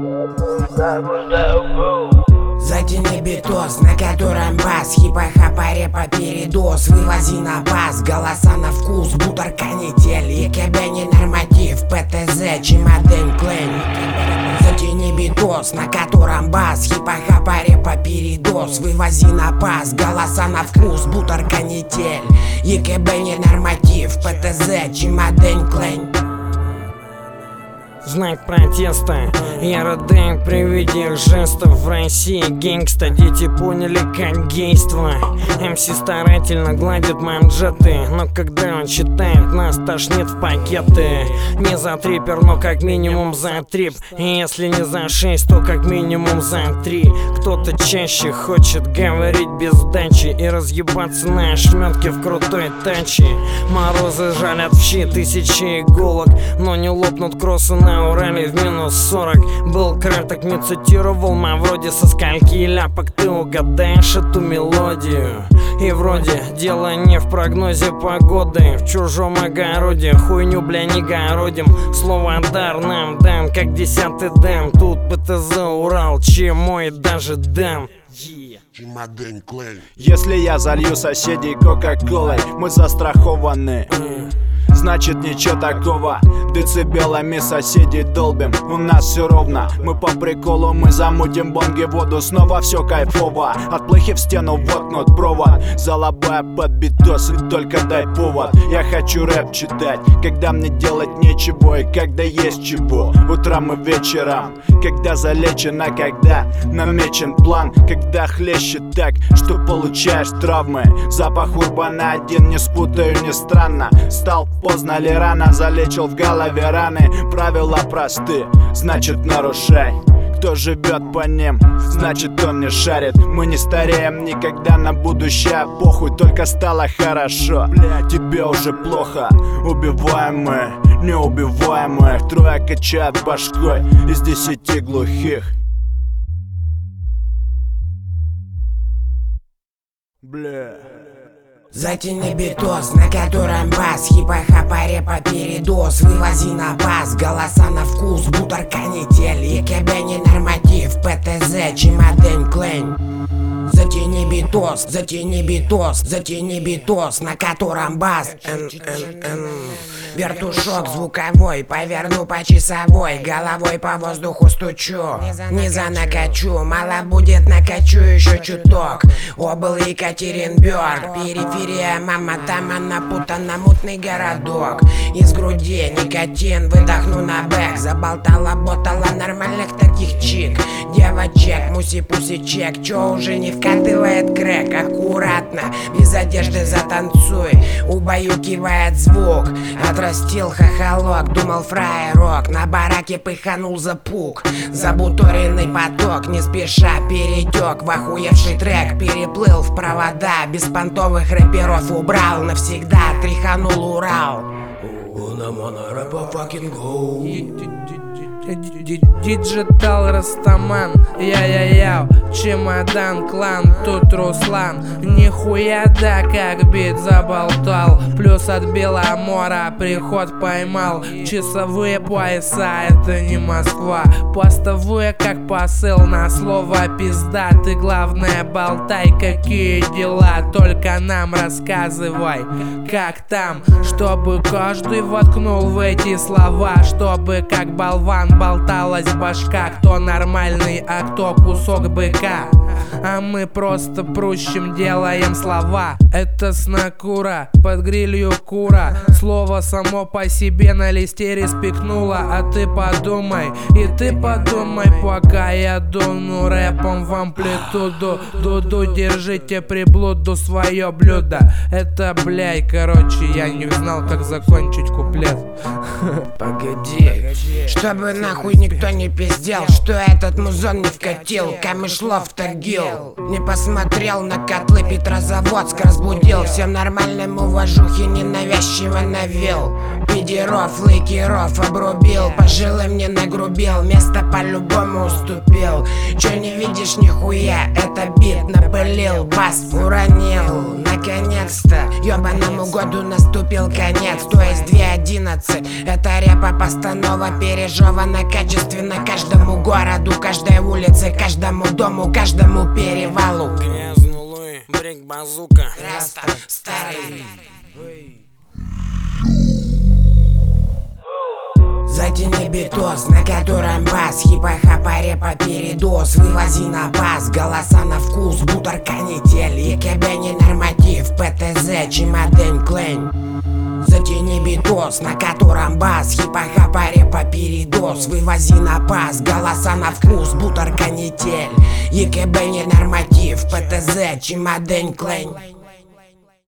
Затяни битос, на котором бас, хипа-хапа, репа, передоз. Вывози на бас, голоса на вкус, бутер, канитель, ЕКБ не норматив, ПТЗ, чемоден, клейм. Затяни битос, на котором бас, хипа-хапа, репа, передоз. Вывози на бас, голоса на вкус, бутер, канитель, ЕКБ не норматив, ПТЗ, чемоден, клейм. Знак протеста, я рыдаю при виде их жестов. В России гэнгста, дети поняли как гейство. МС старательно гладит манжеты, но когда он читает, нас тошнит в пакеты. Не за трипер, но как минимум за трип. И если не за 6, то как минимум за 3. Кто-то чаще хочет говорить без дачи и разъебаться на ошметке в крутой таче. Морозы жалят в щи тысячи иголок, но не лопнут кроссы на Урале в минус 40. Был краток, не цитировал Мавроди. Со скольки ляпок ты угадаешь эту мелодию? И вроде дело не в прогнозе погоды, в чужом огороде хуйню, бля, не городим. Слово дар нам дан, как 10-й дэн. Тут ПТЗ, Урал, чему и даже дэн. Если я залью соседей кока-колой, мы застрахованы. Значит ничего такого, децибелами соседей долбим. У нас все ровно, мы по приколу, мы замутим бонги воду. Снова все кайфово, от плохи в стену воткнут провод. Залабая под битос и только дай повод. Я хочу рэп читать, когда мне делать нечего и когда есть чего. Утром и вечером, когда залечено, когда намечен план. Когда хлещет так, что получаешь травмы. Запах урбана один, не спутаю, не странно. Стал поздно ли рано, залечил в голове раны. Правила просты, значит нарушай. Кто живет по ним, значит он не шарит. Мы не стареем никогда, на будущее похуй, только стало хорошо. Тебе уже плохо, убиваемые, неубиваемые. Трое качают башкой из 10 глухих. Бля. Затяни битос, на котором бас, хипа-хапа, репа, передоз. Вывози на бас, голоса на вкус, бутер, канитель, ЕКБ не норматив, ПТЗ, чемоден, клейм. Затяни битос, затяни битос, затяни битос, на котором бас. Вертушок звуковой, поверну по часовой, головой по воздуху стучу, низа накачу, мало будет, накачу еще чуток. Обл Екатеринбург, периферия, мама, там она напутана, мутный городок. Из груди никотин, выдохну на бэк, заболтала, ботала нормальных таких чик. Девочек, муси-пуси чек, чё уже не вкатывает крэк? Аккуратно, без одежды затанцуй, убаюкивает звук. Отрастил хохолок, думал фраерок, на бараке пыханул запук. Забуторенный поток, не спеша перетек в охуевший трек, переплыл в провода, беспонтовых рэперов убрал навсегда, тряханул Урал. Диджитал Растаман, я-я-яу, чемодан, клан, тут Руслан. Нихуя да, как бит заболтал. Плюс от Беломора приход поймал. Часовые пояса, это не Москва. Постовые как посыл на слово пизда. Ты главное болтай, какие дела, только нам рассказывай, как там. Чтобы каждый воткнул в эти слова, чтобы как болван болталась башка. Кто нормальный, а кто кусок быка. А мы просто прущим делаем слова. Это снакура, под грилью кура. Слово само по себе на листе респектнуло. А ты подумай, и ты подумай, пока я дуну рэпом в амплитуду. Дуду, держите приблуду свое блюдо. Это, блядь, короче, я не знал, как закончить куплет. Погоди, чтобы нахуй никто не пиздел, что этот музон не вкатил. Камышлов торги скрутил. Не посмотрел на котлы, Петрозаводск разбудил. Всем нормальным уважухи ненавязчиво навел. Пидеров, лыкеров обрубил, пожилым не нагрубил, место по-любому уступил. Чё не видишь нихуя, это бит напылил, бас уронил. Наконец-то ёбаному году наступил конец, то есть 2.11. Это рэпа постанова пережевана качественно каждому городу, каждой улице, каждому дому, каждому перевалу. Грязный Луи, брик базука. Раста старый. Затяни битос, на котором бас, хипа-хапа, репа, передоз. Вывози на бас, голоса на вкус, бутер, канитель, ЕКБ не норматив, ПТЗ, чемоден, клейн. Затяни битос, на котором бас, хипа-хапа, репа, передоз. Вывози на бас, голоса на вкус, бутер, канитель, ЕКБ не норматив, ПТЗ, чемоден, клейн.